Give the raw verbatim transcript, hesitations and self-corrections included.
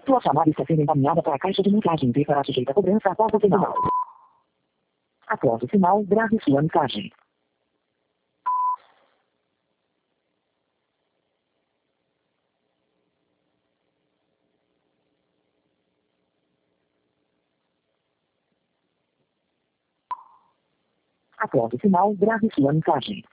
Sua chamada está sendo encaminhada para a caixa de mensagem e será sujeita a cobrança após o sinal. Após o sinal, grave sua mensagem. Após o sinal, grave sua mensagem.